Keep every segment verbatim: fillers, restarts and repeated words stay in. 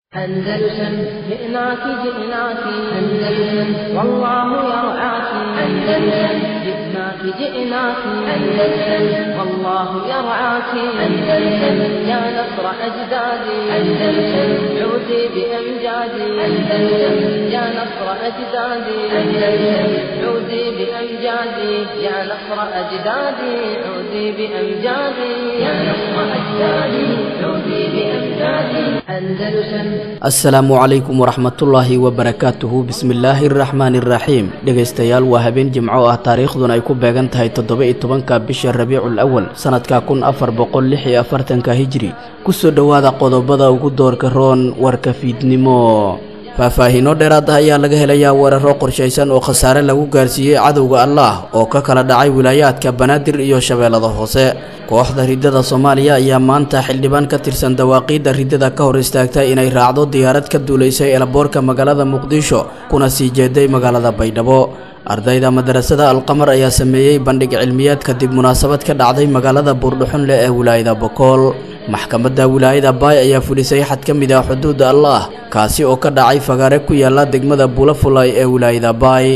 أندلسن جئناك جئناك أندلسن والله يرعاك أندلسن جئناك جئناك أندلسن والله يرعاك أندلسن يا نصر أجدادي أندلسن عودي بأمجادي أندلسن يا نصر أجدادي أندلسن عودي بأمجادي يا نصر أجدادي عودي بأمجادي يا نصر أجدادي عودي بأمجادي أندلسن asalaamu calaykum waraxmatullaahi wabarakaatuhu bismillaahi araxmaani iraxiim dhegaystayaal waa habeen jimco ah taariikhduna ay ku beegan tahay toddoba-iyo tobanka bisha rabiicul awal sanadka kun afar boqol lix iyo afartanka hijri kusoo dhowaada qodobada ugu doorka roon warka fiidnimo faahfaahiino dheeraad ah ayaa laga helayaa weeraro qorshaysan oo khasaare lagu gaarsiiyey cadowga allah oo ka kala dhacay wilaayaadka banaadir iyo shabeellada hoose kooxda ridada Soomaaliya ayaa maanta xildhibaan ka tirsan dawaaqiida ridada ka hor istaagtay inay raacdo diyaarad ka duuleysay eelboorka magaalada Muqdisho kuna sii jeeday magaalada Baydhabo ardayda madrasada Al-Qamar ayaa sameeyay bandhig cilmiyeed kadib munaasabad ka dhacday magaalada Buurdhuxunle ee wilaayada Boqol maxkamadda wilaayada Baay ayaa fulisay xad ka mid ah xuduudda Allah kaasi oo ka dhacay fagaare ku yaala degmada Bulafulay ee wilaayada Baay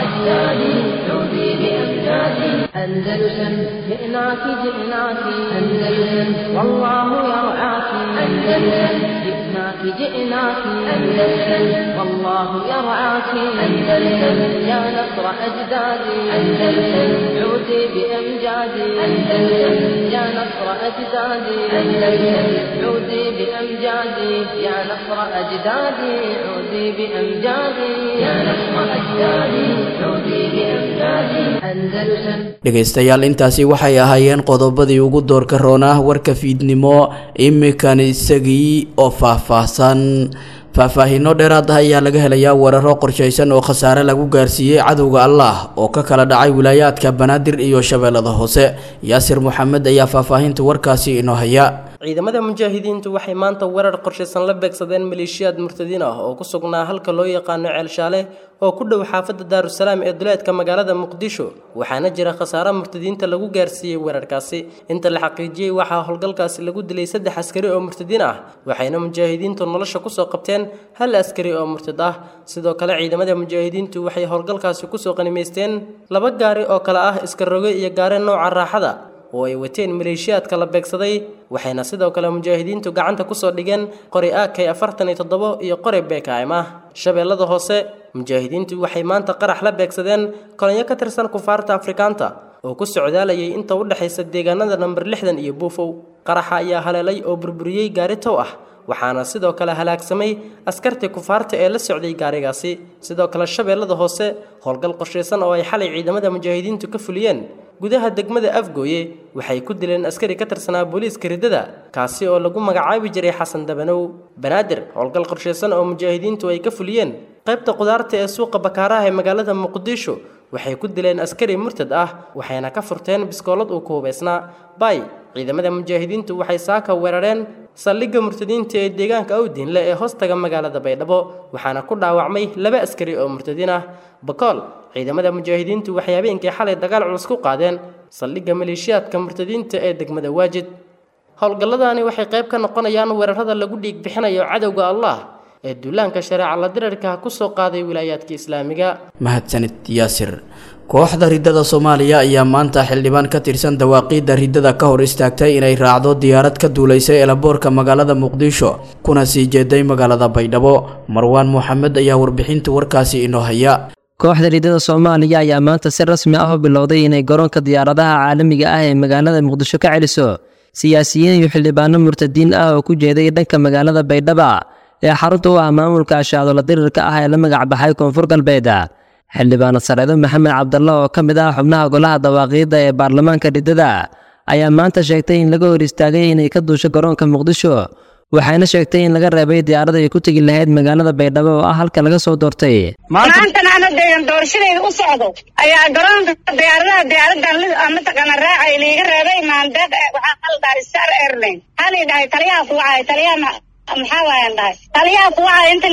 أندلسن جئناك جئناك أندلسن والله يرعاك أندلسن جئناك جئناك أندلسن والله يرعاك أندلسن يا نصر أجدادي أندلسن عودي بأمجادي أندلسن يا نصر أجدادي أندلسن عودي بأمجادي يا نصر أجدادي عودي بأمجادي يا نصر أجدادي عودي بأمجادي أندلسن dhegaystayaal intaasi waxay ahaayeen qodobadii ugu doorka roonaa warka fiidnimo imikan isagii oo faahfaahsan faahfaahiino dheeraad ah ayaa laga helayaa weeraro qorshaysan oo khasaare lagu gaarsiiyey cadowga Allah oo ka kala dhacay wilaayaadka banaadir iyo shabeellada hoose yaasir maxamed ayaa faahfaahinta warkaasi inoo haya ciidamada mujaahidiintu waxay maanta weerar qorshaysan la beegsadeen maleeshiyaad murtadiin ah oo ku sugnaa halka loo yaqaan Ceelshaale oo ku dhow xaafadda Daarusalaam ee duleedka magaalada Muqdisho waxaana jira khasaare murtadiinta lagu gaarsiiyey weerarkaasi inta la xaqiijiyay waxa howlgalkaasi lagu dilay saddex askari oo murtadiin ah waxayna mujaahidiintu nolosha ku soo qabteen hal askari oo murtad ah sidoo kale ciidamada mujaahidiintu waxay howlgalkaasi ku soo qanimeysteen laba gaari oo kala ah iska roge iyo gaari nooca raaxada oo ay wateen maleeshiyaadka la beegsaday waxayna sidoo kale mujaahidiintu gacanta ku soo dhigeen qori A K afartan iyo toddoba iyo qori B K M ah shabeellada hoose mujaahidiintu waxay maanta qarax la beegsadeen kolonyo ka tirsan kufaarta Afrikaanta oo ku socdaalayay inta u dhaxaysa deegaanada number lixdan iyo Buufow qaraxa ayaa haleelay oo burburiyay gaari tow ah waxaana sidoo kale halaagsamay askartii kufaarta ee la socday gaarigaasi sidoo kale shabeellada hoose howlgal qorshaysan oo ay xalay ciidamada mujaahidiintu ka fuliyeen gudaha degmada Afgooye waxay ku dileen askari ka tirsanaa booliiska ridada kaasi oo lagu magacaabi jiray Xasan Dabanow Banaadir howlgal qorshaysan oo mujaahidiintu ay ka fuliyeen qaybta qudaarta ee suuqa Bakaaraha ee magaalada Muqdisho waxay ku dileen askari murtad ah waxayna ka furteen biskoolad uu ku hubeysnaa bay ciidamada mujaahidiintu waxay saaka weerareen saldhigga murtadiinta ee deegaanka Awdiinle ee hoostaga magaalada Baydhabo waxaana ku dhaawacmay laba askari oo murtadiin ah Bakool ciidamada mujaahidiintu waxay habeenkii xalay dagaal culus ku qaadeen saldhigga maleeshiyaadka murtadiinta ee degmada Waajid howlgalladani waxay qayb ka noqonayaan weerarada lagu dhiig bixinayo cadowga Allah ee duulaanka shariica la dirarka ku soo qaaday wilaayaadka islaamiga mahadsanid yaasir kooxda ridada Soomaaliya ayaa maanta xildhibaan ka tirsan dawaaqiida ridada ka hor istaagtay inay raacdo diyaarad ka duuleysay eelboorka magaalada Muqdisho kuna sii jeeday magaalada Baydhabo Marwaan Mohamed ayaa warbixinta warkaasi inoo haya kooxda ridada Soomaaliya ayaa maanta si rasmi ah u bilowday inay garoonka diyaaradaha caalamiga ah ee magaalada Muqdisho ka celiso siyaasiyiin iyo xildhibaano murtadiin ah oo ku jeeday dhanka magaalada Baydhabo ee xarunta u ah maamulka ashaadola dirirka ah ee la magac baxay Koonfur Galbeed xildhibaan Sareedo Maxamed Cabdallah oo ka mid ah xubnaha golaha dawaaqiida ee baarlamaanka ridada ayaa maanta sheegtay in laga hor istaagay inay ka duusho garoonka Muqdisho waxayna sheegtay in laga reebay diyaarada ay ku tagi lahayd magaalada Baydhabo oo ah halka laga soo doortay maanta ana deegan doorashadeeda u socdo ayaa garoonka diyaaradaha diyaaradan ama taqana raacay liiga reebay maandeed waxa qaldaay Star Airline hali dhahay taliyaha ku waay taliyaha maxaa waayaan dhahay taliyaha ku waay inta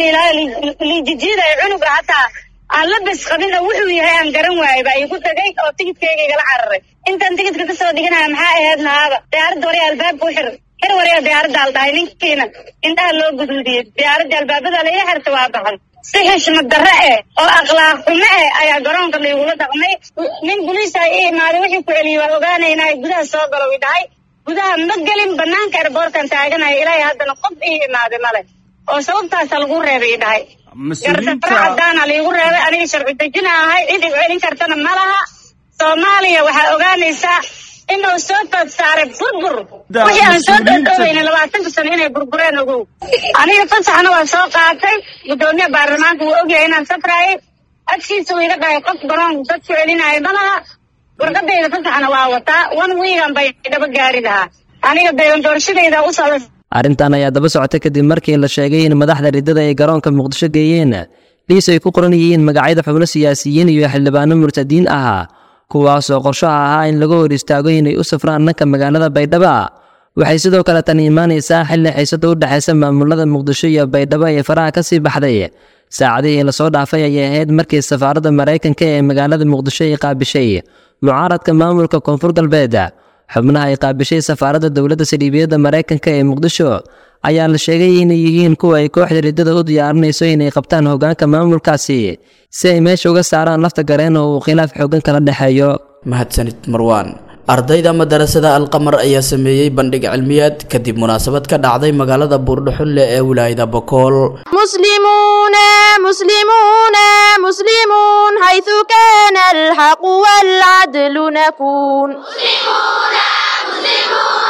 li jijiida ay cunuga hataa aan la bas qabin wuxuu yahay aan garan waayay ay ku tagay oo tigidkayga la cararay intaan tigidka ka soo dhiganaa maxaa ahayd naaba diyaarada hore albaab ku xir hir wareega diyaaradda la dhahay ninkiina indhaha loo guduudiyey diyaaradda albaabada la ii xirta waa baxay si xishmad darre eh oo akhlaaq xumo eh ayaa garoonka laygula dhaqmay nin boliisa ii imaaday wixii ku celiyey waa ogaanaynaa gudaha soo galo i dhahay gudaha ma gelin banaanka airboortkan taaganaya ilaahay haddana qof ii imaaday male oo sababtaasa lagu reebay i dhahay gartara caddaana laigu reebay aniga sharci dejina ahay cid igu celin kartana ma laha soomaaliya waxaa ogaanaysaa inuu soo tood saaray burbur wixii aan soo dhoodhooweyna labaatanka sano inay burbureen ogow aniga fasaxna waa soo qaatay guddoomiye baarlamaanka wuu ogyahay inaan safraayay agtiisa uu iga dhahay qof garoon dad ku celinaayo ma laha warqadayda fasaxna waa wataa one wiigan bay dhaba gaari lahaa aniga deegan doorashadayda u socda arrintan ayaa daba socota kadib markii la sheegay in madaxda riddada ay garoonka muqdisho geeyeen liis ay ku qoran yihiin magacyada xubno siyaasiyiin iyo xildhibaano murtadiin ah kuwaasoo qorshaha ahaa in lagu hor istaago inay u safraan dhanka magaalada baydhabo waxay sidoo kale tan imaanaysaa xilli xiisada u dhexaysa maamulada muqdisho iyo baydhabo ee faraha ka sii baxday saacadihii lasoo dhaafay ayay ahayd markii safaaradda maraykanka ee magaalada muqdisho ay qaabishay mucaaradka maamulka koonfur galbeed xubnaha ay qaabishay safaaradda dowladda saldhigyada maraykanka ee muqdisho ayaa la sheegay inay yihiin kuwa ay kooxda riddada u diyaarinayso inay qabtaan hoggaanka maamulkaasi si ay meesha uga saaraan lafta gareen oo uu khilaaf xoogan kala dhexeeyo. mahadsanid marwaan. ardayda madarasada alqamar ayaa sameeyey bandhig cilmiyeed kadib munaasabad ka dhacday magaalada buurdhuxunle ee wilaayada bokool. مسلمون مسلمون مسلمون حيث كان الحق والعدل نكون مسلمون مسلمون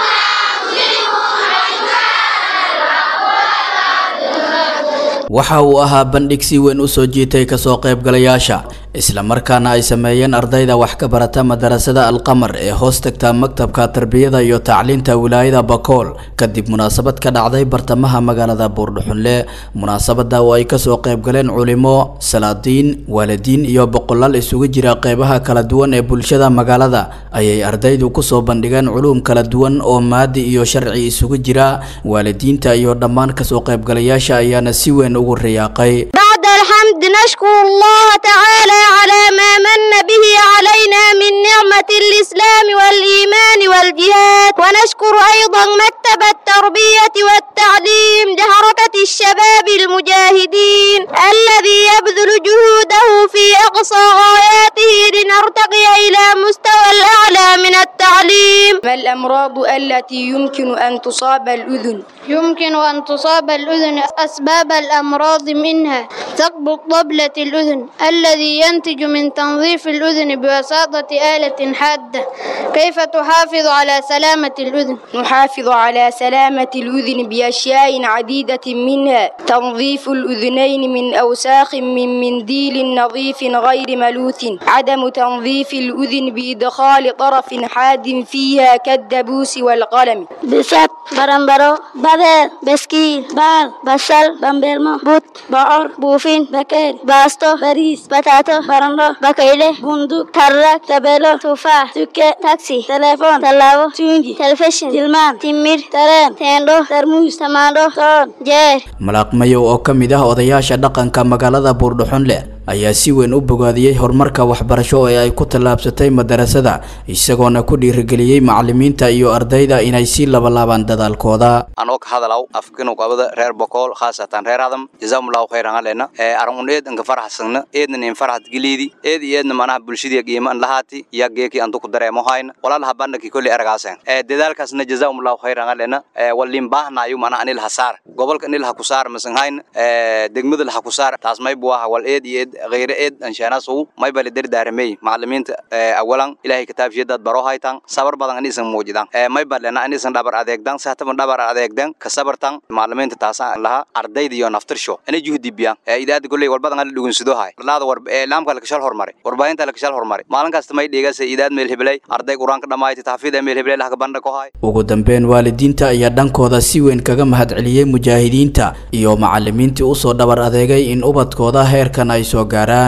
waxa uu ahaa bandhig si weyn u soo jiitay kasoo qaybgalayaasha isla markaana ay sameeyeen ardayda wax ka barata madarasada alqamar ee hoos tagta maktabka tarbiyada iyo tacliinta wilaayada bakool kadib munaasabad ka dhacday bartamaha magaalada buurdhuxunle. munaasabada oo ay kasoo qaybgaleen culimo, salaadiin, waalidiin iyo boqolaal isugu jira qeybaha kala duwan ee bulshada magaalada ayay ardaydu kusoo bandhigeen culuum kala duwan oo maadi iyo sharci isugu jira. waalidiinta iyo dhammaan kasoo qaybgalayaasha ayaana si weyn ugu riyaaqay. بعد الحمد نشكر الله تعالى على ما من به علينا من نعمة الإسلام والإيمان والجهاد، ونشكر أيضا مكتب التربية والتعليم لحركة الشباب المجاهدين الذي يبذل جهوده في أقصى غاياته لنرتقي إلى مستوى الأعلى من التعليم. ما الأمراض التي يمكن أن تصاب الأذن؟ يمكن أن تصاب الأذن أسباب الأمراض منها ثقب طبلة الأذن الذي ينتج من تنظيف الأذن بواسطة آلة حادة. كيف تحافظ على سلامة الأذن؟ نحافظ على سلامة الأذن بأشياء عديدة منها تنظيف الأذنين من أوساخ من منديل نظيف غير ملوث، عدم تنظيف الأذن بإدخال طرف حاد فيها كالدبوس والقلم. بسات برمبرو بدر بسكيل بال بصل بامبرمو بوت بعور بوفين بكير باستو بريس بطاطو برندو بكيلة بندق ترك تبلو تفاح تكة تاكسي تليفون تلاو تونجي تلفزيون تلمان تمير ترين تندو ترموز تماندو تون جير. malaaq mayow oo ka mid ah odayaasha dhaqanka magaalada buurdhuxunle ayaa si weyn u bogaadiyey horumarka waxbarasho ee ay ku tallaabsatay madarasada isagoona ku dhiirigeliyey macallimiinta iyo ardayda inay si labalaabaan dadaalkooda. anoo ka hadalaw afkinu qabada reer bokool khaasatan reer adam jazakumullahu khayran alena ee armuneed inka faraxsan eedna in farxad giliidi eed eedna manaha bulshada qiimaan lahaati ya geeki antu ku dareemo hayna walaal habandaki kulli argaasan ee dadaalkaasna jazakumullahu khayran alena ee walin baahnaayo mana anil hasaar gobolka anil ha ku saar masan hayna ee degmada ha ku saar taas may buu ah wal eed eed غير إد إن شاء الله ما يبالي در دارمي معلمين أولاً إلهي كتاب جدّد برو هايتان صبر بدن أني سن موجودان ما يبالي أنا أني سن دبر أديك دان سهتم دبر أديك دان كصبر تان معلمين تتاسع لها أردي ديو نفتر شو أنا جهدي بيان إذا تقول لي والبدن اللي لقون سدوا هاي لا ده ورب لام كلك شال هرمري وربعين تلك شال هرمري مالن كاستماي ديجا سيدات ميل هبلي أردي قران كده ما يتحفيد ميل هبلي لها كبرنا كهاي. ugu dambeyn waalidiinta ayaa dhankooda si weyn kaga mahad celiyay mujaahidiinta iyo macallimiintii u soo dhabar adeegay in ubadkooda heerkan ay soo gaaraan.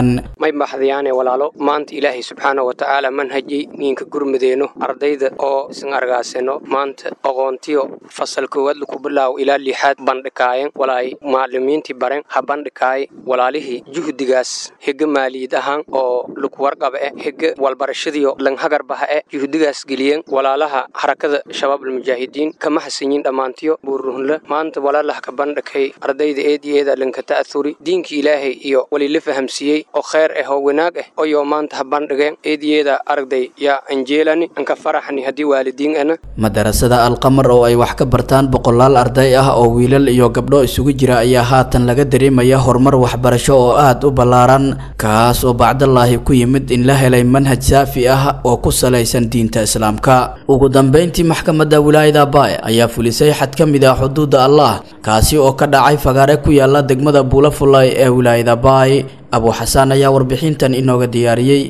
may baxdayaane walaalo maanta ilaahay subxaana wa tacaala manhajay ninka gurmadeeno ardayda oo isan argaasano maanta aqoontiyo fasal koowaad lagu bilaaw ilaa lixaad bandhikaayan walaay macallimiintii baren ha bandhikaay walaalihii juhdigaas higa maaliyad ahaan oo lagu warqaba eh higa walbarashadiyo langhagarbaha eh juhdigaas geliyeen walaalaha harakada shabaab almujaahidiin kama hasanyin dhammaantiyo buuruhunla maanta walaalaha ka bandhikay ardayda eediyeeda lanka ta'athuri diinka ilaahay iyo wali la fahamsiiyey oo khayr ah oo wanaag ah oo yo maanta ha bandhigeen eediyeeda aragday yaa anjeelani anka faraxni haddii waalidiin ana madarasada alqamar oo ay wax ka bartaan boqolaal arday ah oo wiilal iyo gabdho isugu jira ayaa haatan laga dareemaya horumar waxbarasho oo aad u ballaaran kaas oo bacdallaahi ku yimid in la helay manhaj saafi ah oo ku salaysan diinta islaamka ugu dambeyntii maxkamadda wilaayada baay ayaa fulisay xad ka mid ah xuduudda allah kaasi oo ka dhacay fagaare ku yaala degmada buulafulay ee wilaayada baay abu xasaan ayaa warbixintan inooga diyaariyey.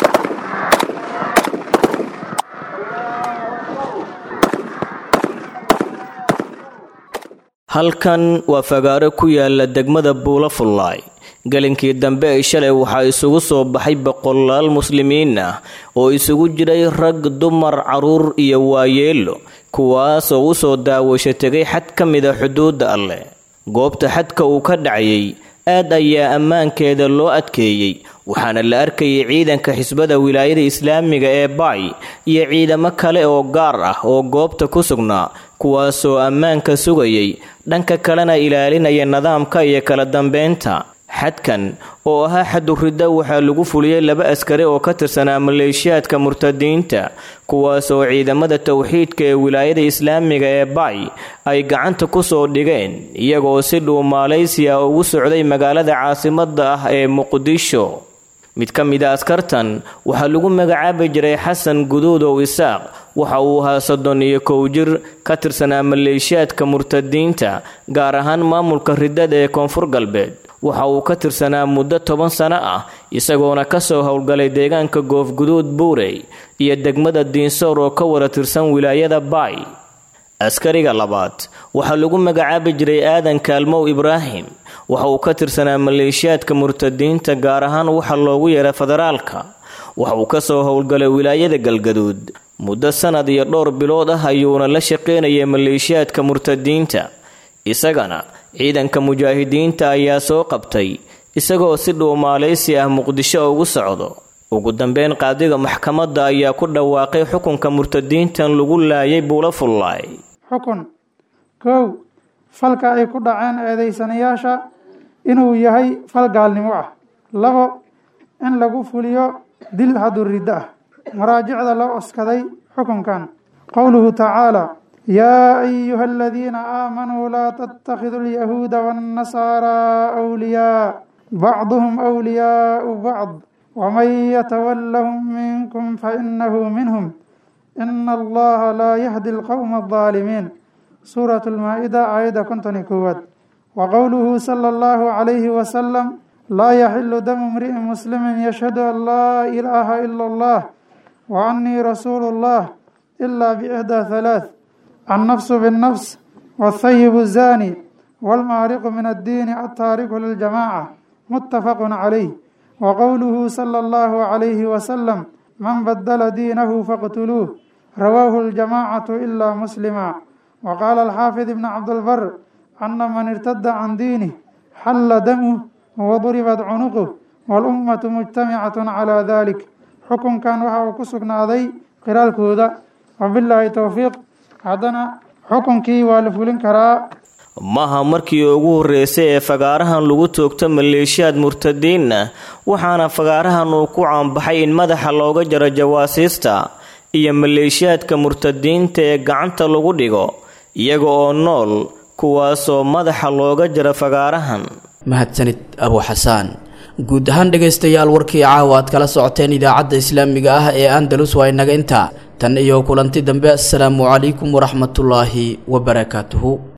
halkan waa fagaaro ku yaala degmada buulafulay galinkii dambe ay shalay waxaa isugu soo baxay boqolaal muslimiin ah oo isugu jiray rag dumar caruur iyo waayeelo kuwaas oo u soo daawasho tegay xad ka mid a xuduudda alleh goobta xadka uu ka dhacayay aad ayaa ammaankeeda loo adkeeyey waxaana la arkayay ciidanka xisbada wilaayada islaamiga ee baay iyo ciidamo kale oo gaar ah oo goobta ku sugnaa kuwaasoo ammaanka sugayay dhanka kalena ilaalinaya nidaamka iyo kala dambeynta xadkan oo ahaa xaduridda waxaa lagu fuliyey laba askari oo ka tirsanaa maleeshiyaadka murtadiinta kuwaasoo ciidamada tawxiidka ee wilaayada islaamiga ee baay ay gacanta ku soo dhigeen iyagoo si dhuumaalaysiya ugu socday magaalada caasimadda ah ee muqdisho mid ka mid a askartan waxaa lagu magacaabi jiray xasan guduudow isaaq waxa uu ahaa soddon iyo kow jir ka tirsanaa maleeshiyaadka murtadiinta gaar ahaan maamulka riddada ee koonfur galbeed waxa uu ka tirsanaa muddo toban sano ah isagoona ka soo howlgalay deegaanka goofguduud buurey iyo degmada diinsoor oo ka wada tirsan wilaayada baay askariga labaad waxaa lagu magacaabi jiray aadan kaalmow ibraahim waxa uu ka tirsanaa maleeshiyaadka murtadiinta gaar ahaan waxa loogu yeeray federaalka waxa uu ka soo howlgalay wilaayada galgaduud muddo sanad iyo dhowr bilood ah ayuuna la shaqaynayay maleeshiyaadka murtadiinta isagana ciidanka mujaahidiinta ayaa soo qabtay isagoo si dhuumaalaysi ah muqdisho ugu socdo ugu dambeyn qaadiga maxkamadda ayaa ku dhawaaqay xukunka murtadiintan lagu laayay buulafulay xukun kow falka ay ku dhaceen eedaysanayaasha inuu yahay fal gaalnimo ah labo in lagu fuliyo dil haduridda ah maraajicda loo oskaday xukunkan qowluhu tacaala يا أيها الذين آمنوا لا تتخذوا اليهود والنصارى أولياء بعضهم أولياء بعض ومن يتولهم منكم فإنه منهم إن الله لا يهدي القوم الظالمين سورة المائدة آية كنتني كواد وقوله صلى الله عليه وسلم لا يحل دم امرئ مسلم يشهد أن لا إله إلا الله وأني رسول الله إلا بإحدى ثلاث النفس بالنفس والثيب الزاني والمارق من الدين التارك للجماعة متفق عليه وقوله صلى الله عليه وسلم من بدل دينه فاقتلوه رواه الجماعة إلا مسلما وقال الحافظ ابن عبد البر أن من ارتد عن دينه حل دمه وضربت عنقه والأمة مجتمعة على ذلك حكم كان وحا كسقنا ذي قرال كودا وبالله توفيق haddana xukunkii waa la fulin karaa maaha markii ugu horreysay ee fagaarahan lagu toogto maleeshiyaad murtadiinna waxaana fagaarahan uu ku caanbaxay in madaxa looga jaro jawaasiista iyo maleeshiyaadka murtadiinta ee gacanta lagu dhigo iyaga oo nool kuwaasoo madaxa looga jaro fagaarahan mahadsanid abu xasaan guud ahaan dhegaystayaal warkii caawa aad kala socoteen idaacadda islaamiga ah ee andalus waa inaga intaa tan iyo kulanti dambe assalaamu calaykum waraxmatullaahi wabarakaatuhu